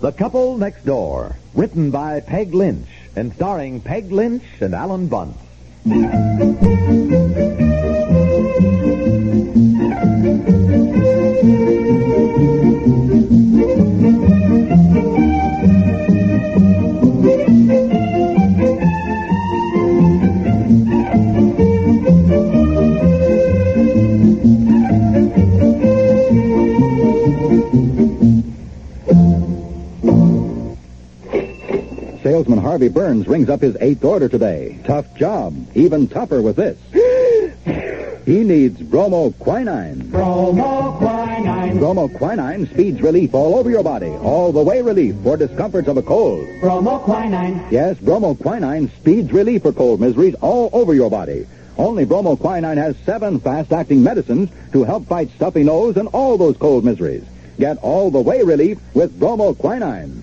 The Couple Next Door, written by Peg Lynch and starring Peg Lynch and Alan Bunce. Salesman Harvey Burns rings up his 8th order today. Tough job. Even tougher with this. He needs bromoquinine. Bromoquinine. Bromoquinine speeds relief all over your body. All the way relief for discomforts of a cold. Bromoquinine. Yes, bromoquinine speeds relief for cold miseries all over your body. Only bromoquinine has 7 fast-acting medicines to help fight stuffy nose and all those cold miseries. Get all the way relief with bromoquinine.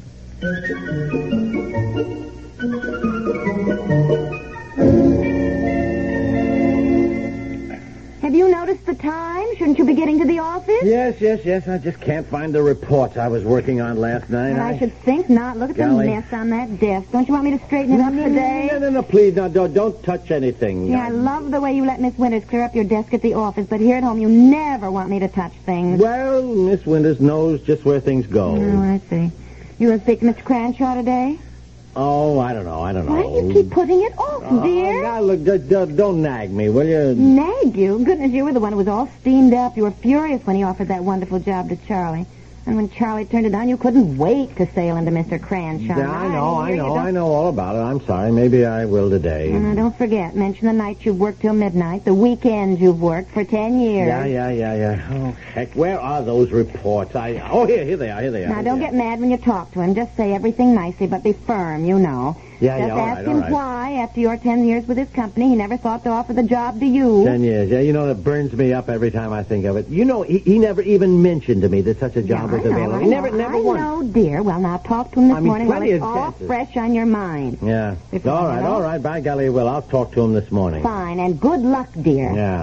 Have you noticed the time? Shouldn't you be getting to the office? Yes. I just can't find the reports I was working on last night. Well, I should think not. Look at Golly. the mess on that desk. Don't you want me to straighten it up today? No, please, no, don't touch anything. Yeah, I love the way you let Miss Winters clear up your desk at the office, but here at home you never want me to touch things. Well, Miss Winters knows just where things go. Oh, I see. You going to speak to Mr. Cranshaw today? Oh, I don't know. Why do you keep putting it off, dear? Now, look, don't nag me, will you? Nag you? Goodness, you were the one who was all steamed up. You were furious when he offered that wonderful job to Charlie. And when Charlie turned it down, you couldn't wait to sail into Mr. Cranshaw. Yeah, I know all about it. I'm sorry. Maybe I will today. And don't forget, mention the nights you've worked till midnight, the weekends you've worked for 10 years. Yeah. Oh, heck, where are those reports? Here they are. Now, don't get mad when you talk to him. Just say everything nicely, but be firm, you know. Yeah, Just all ask right, him all right. why, after your 10 years with his company, he never thought to offer the job to you. 10 years. Yeah, you know, that burns me up every time I think of it. You know, he never even mentioned to me that such a job was available. Never once. I know, dear. Well, now, talk to him this morning while plenty it's of all chances. fresh on your mind. Yeah. All right. By golly, Will. I'll talk to him this morning. Fine, and good luck, dear. Yeah.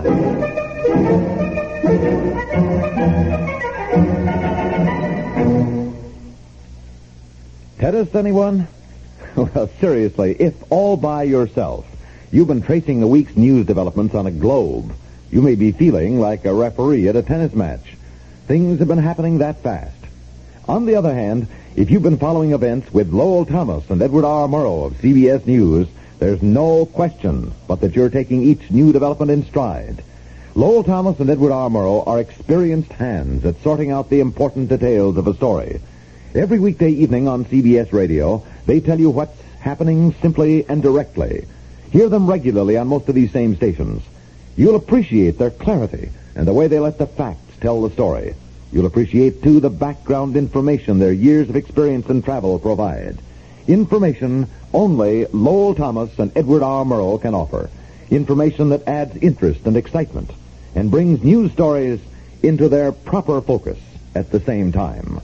Tennis, anyone? Well, seriously, if all by yourself you've been tracing the week's news developments on a globe, you may be feeling like a referee at a tennis match. Things have been happening that fast. On the other hand, if you've been following events with Lowell Thomas and Edward R. Murrow of CBS News, there's no question but that you're taking each new development in stride. Lowell Thomas and Edward R. Murrow are experienced hands at sorting out the important details of a story. Every weekday evening on CBS Radio, they tell you what's happening simply and directly. Hear them regularly on most of these same stations. You'll appreciate their clarity and the way they let the facts tell the story. You'll appreciate, too, the background information their years of experience and travel provide. Information only Lowell Thomas and Edward R. Murrow can offer. Information that adds interest and excitement and brings news stories into their proper focus at the same time.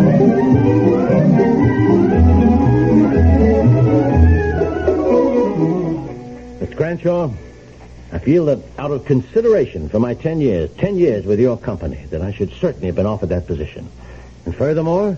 Mr. Cranshaw, I feel that out of consideration for my 10 years with your company, that I should certainly have been offered that position. And furthermore,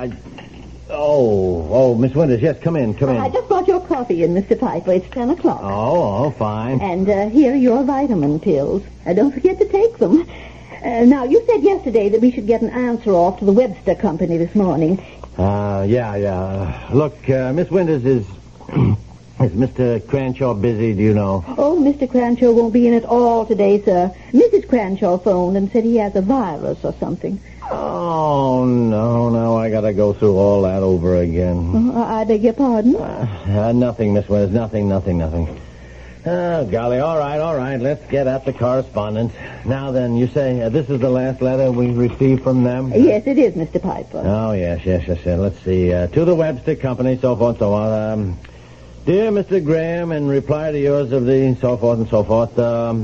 Oh, Miss Winters, yes, come in. I just brought your coffee in, Mr. Piper. It's 10 o'clock. Oh, fine. And here are your vitamin pills. Don't forget to take them. Now, you said yesterday that we should get an answer off to the Webster Company this morning. Yeah. Look, Miss Winters, is Mr. Cranshaw busy, do you know? Oh, Mr. Cranshaw won't be in at all today, sir. Mrs. Cranshaw phoned and said he has a virus or something. Oh, no, now I gotta go through all that over again. I beg your pardon? Nothing, Miss Winters, nothing. Oh, golly, all right, let's get at the correspondence. Now then, you say this is the last letter we received from them? Yes, it is, Mr. Piper. Oh, yes. Let's see, to the Webster Company, so forth, so on. Dear Mr. Graham, in reply to yours of the so forth and so forth,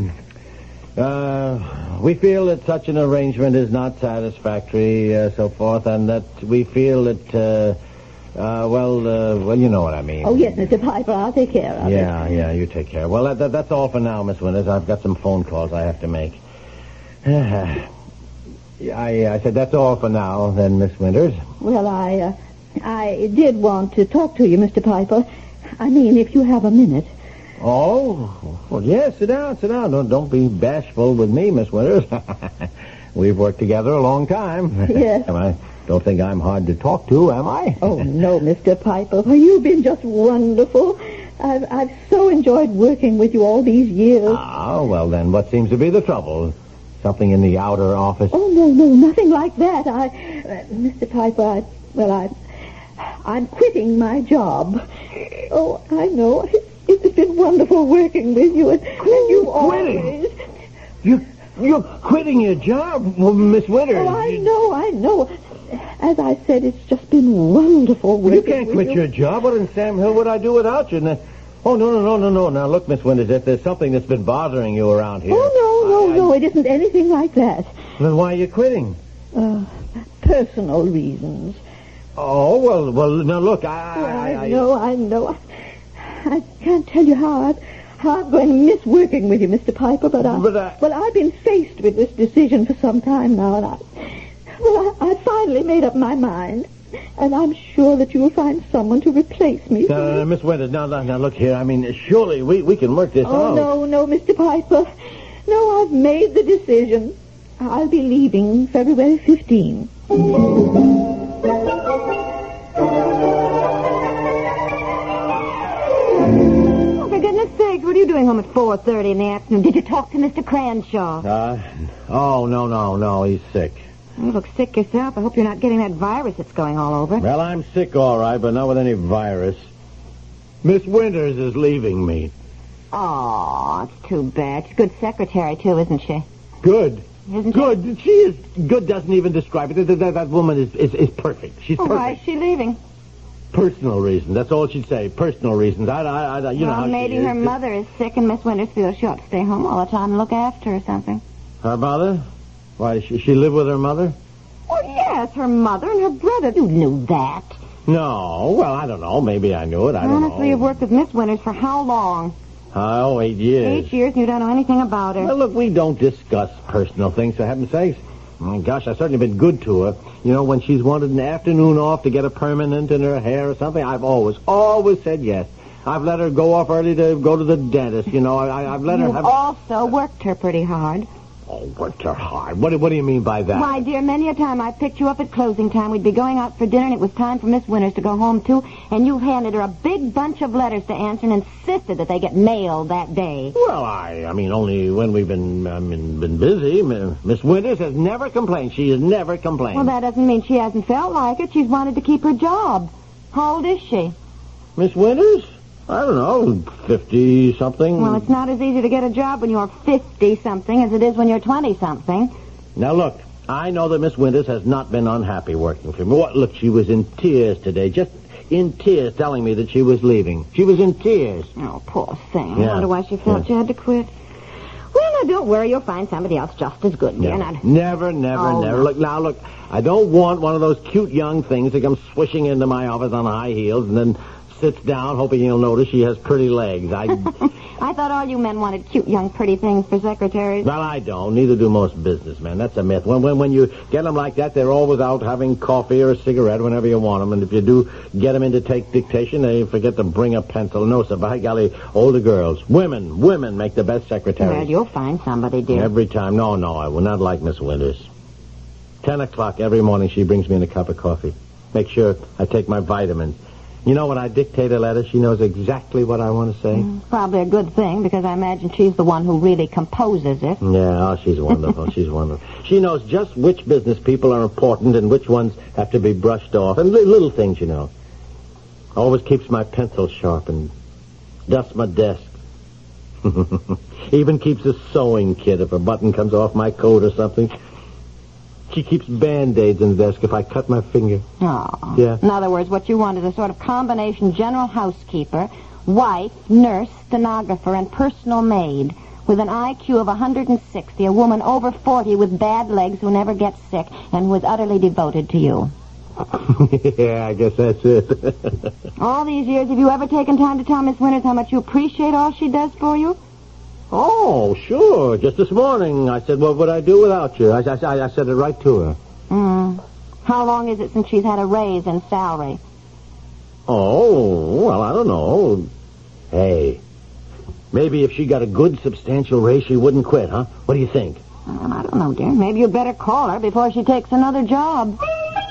we feel that such an arrangement is not satisfactory, so forth, and that we feel that, well, you know what I mean. Oh, yes, Mr. Piper, I'll take care of it. Yeah, you take care. Well, that's all for now, Miss Winters. I've got some phone calls I have to make. I said that's all for now, then, Miss Winters. Well, I I did want to talk to you, Mr. Piper. I mean, if you have a minute. Oh? Well, yes, sit down. Don't be bashful with me, Miss Winters. We've worked together a long time. Yes. I don't think I'm hard to talk to, am I? Oh, no, Mr. Piper. Well, you've been just wonderful. I've so enjoyed working with you all these years. Ah, well, then, what seems to be the trouble? Something in the outer office? Oh, no, nothing like that. Mr. Piper, I'm quitting my job. Oh, I know. It's been wonderful working with you, and you've always... You're quitting your job, Miss Winters. Oh, I know. As I said, it's just been wonderful working You can't with quit you. your job. What in Sam Hill would I do without you? Oh, no. Now, look, Miss Winters, if there's something that's been bothering you around here... Oh, no, it isn't anything like that. Then why are you quitting? Personal reasons. Oh, well, now, look, I know. I can't tell you how I'm going to miss working with you, Mr. Piper, but I've been faced with this decision for some time now, and I finally made up my mind, and I'm sure that you'll find someone to replace me. Miss Winters, now, look here. I mean, surely we can work this out. No, Mr. Piper. No, I've made the decision. I'll be leaving February 15. For goodness sakes, what are you doing home at 4:30 in the afternoon? Did you talk to Mr. Cranshaw? No, he's sick. You look sick yourself. I hope you're not getting that virus that's going all over. Well, I'm sick, all right, but not with any virus. Miss Winters is leaving me. Oh, it's too bad. She's a good secretary, too, isn't she? Good. Isn't Good. She is good. Doesn't even describe it. That woman is perfect. She's perfect. Why is she leaving? Personal reasons. That's all she'd say. Personal reasons. You know how maybe she is. her mother is sick and Miss Winters feels she ought to stay home all the time and look after her or something. Her mother? Why, she live with her mother? Oh, yes, her mother and her brother. You knew that. No. Well, I don't know. Maybe I knew it. I don't know. Honestly, you've worked with Miss Winters for how long? 8 years. 8 years and you don't know anything about her. Well, look, we don't discuss personal things, for heaven's sakes. My gosh, I've certainly been good to her. You know, when she's wanted an afternoon off to get a permanent in her hair or something, I've always said yes. I've let her go off early to go to the dentist. You know, I've let her You've have... also worked her pretty hard. Oh, worked her hard. What do you mean by that? Why, dear, many a time I picked you up at closing time. We'd be going out for dinner, and it was time for Miss Winters to go home, too. And you've handed her a big bunch of letters to answer and insisted that they get mailed that day. Well, I mean, only when we've been busy. Miss Winters has never complained. She has never complained. Well, that doesn't mean she hasn't felt like it. She's wanted to keep her job. How old is she? Miss Winters? I don't know, 50-something. Well, it's not as easy to get a job when you're 50-something as it is when you're 20-something. Now, look, I know that Miss Winters has not been unhappy working for me. Look, she was in tears today, just in tears, telling me that she was leaving. She was in tears. Oh, poor thing. Yeah. I wonder why she felt she had to quit. Well, now, don't worry. You'll find somebody else just as good, dear. Never. No. Look, I don't want one of those cute young things that comes swishing into my office on high heels and then sits down hoping you'll notice she has pretty legs. I thought all you men wanted cute, young, pretty things for secretaries. Well, I don't. Neither do most businessmen. That's a myth. When you get them like that, they're always out having coffee or a cigarette whenever you want them. And if you do get them in to take dictation, they forget to bring a pencil. No, sir, by golly, older girls. Women make the best secretaries. Well, you'll find somebody, dear. Every time. No, I will not like Miss Winters. 10 o'clock every morning, she brings me in a cup of coffee. Make sure I take my vitamins. You know, when I dictate a letter, she knows exactly what I want to say. Probably a good thing, because I imagine she's the one who really composes it. Yeah, she's wonderful. She's wonderful. She knows just which business people are important and which ones have to be brushed off. And little things, you know. Always keeps my pencil sharp and dusts my desk. Even keeps a sewing kit if a button comes off my coat or something. She keeps Band-Aids in the desk if I cut my finger. Oh. Yeah. In other words, what you want is a sort of combination general housekeeper, wife, nurse, stenographer, and personal maid with an IQ of 160, a woman over 40 with bad legs who never gets sick and who is utterly devoted to you. Yeah, I guess that's it. All these years, have you ever taken time to tell Miss Winters how much you appreciate all she does for you? Oh, sure. Just this morning, I said, what would I do without you? I said it right to her. How long is it since she's had a raise in salary? Oh, well, I don't know. Hey, maybe if she got a good, substantial raise, she wouldn't quit, huh? What do you think? I don't know, dear. Maybe you'd better call her before she takes another job.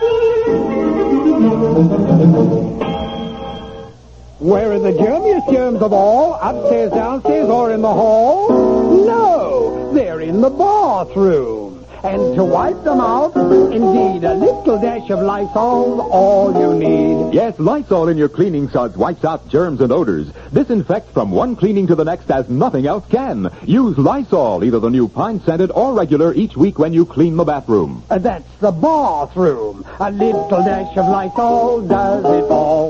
Where are the germiest germs of all? Upstairs, downstairs, or in the hall? No, they're in the bathroom. And to wipe them out, indeed, a little dash of Lysol's all you need. Yes, Lysol in your cleaning suds wipes out germs and odors. Disinfects from one cleaning to the next as nothing else can. Use Lysol, either the new pine-scented or regular, each week when you clean the bathroom. That's the bathroom. A little dash of Lysol does it all.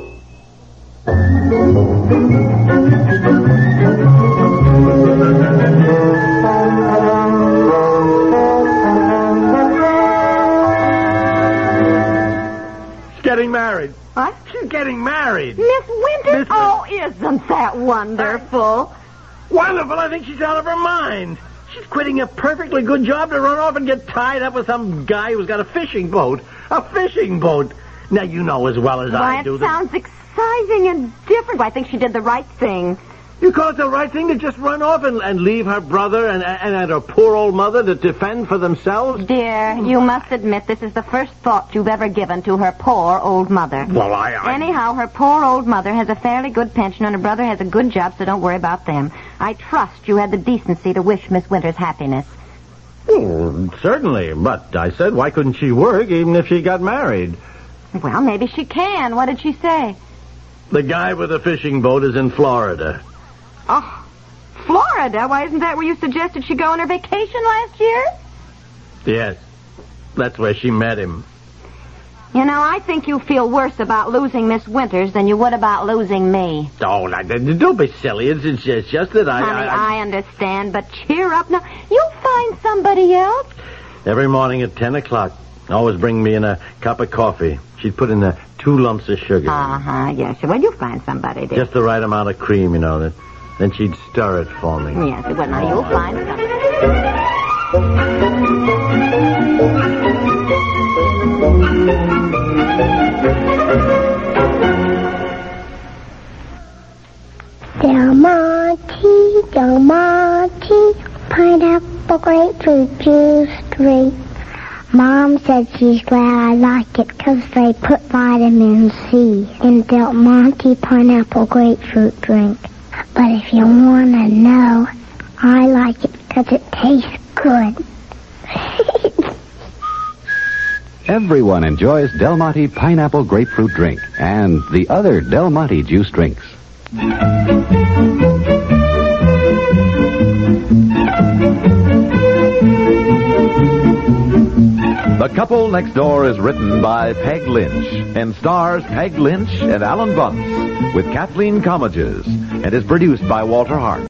Getting married. What? She's getting married. Miss Winters? Oh, isn't that wonderful? Wonderful. I think she's out of her mind. She's quitting a perfectly good job to run off and get tied up with some guy who's got a fishing boat. A fishing boat. Now, you know as well as I do. It sounds exciting and different. I think she did the right thing. You call it the right thing to just run off and leave her brother and her poor old mother to defend for themselves? Dear, you must admit this is the first thought you've ever given to her poor old mother. Well, Anyhow, her poor old mother has a fairly good pension and her brother has a good job, so don't worry about them. I trust you had the decency to wish Miss Winters happiness. Oh, certainly, but I said why couldn't she work even if she got married? Well, maybe she can. What did she say? The guy with the fishing boat is in Florida. Oh, Florida? Why, isn't that where you suggested she go on her vacation last year? Yes, that's where she met him. You know, I think you feel worse about losing Miss Winters than you would about losing me. Oh, don't be silly. It's just that Honey, I understand, but cheer up now. You'll find somebody else. Every morning at 10 o'clock, always bring me in a cup of coffee. She'd put in 2 lumps of sugar. Uh-huh, yes. Well, you'll find somebody, dear. Just the right amount of cream, you know. Then she'd stir it for me. Yes, well, now you'll find somebody. Del Monte, pineapple grapefruit juice drink. Mom said she's glad I like it 'cause they put vitamin C in Del Monte pineapple grapefruit drink. But if you want to know, I like it 'cause it tastes good. Everyone enjoys Del Monte pineapple grapefruit drink and the other Del Monte juice drinks. The Couple Next Door is written by Peg Lynch and stars Peg Lynch and Alan Bunce with Kathleen Commages and is produced by Walter Hart.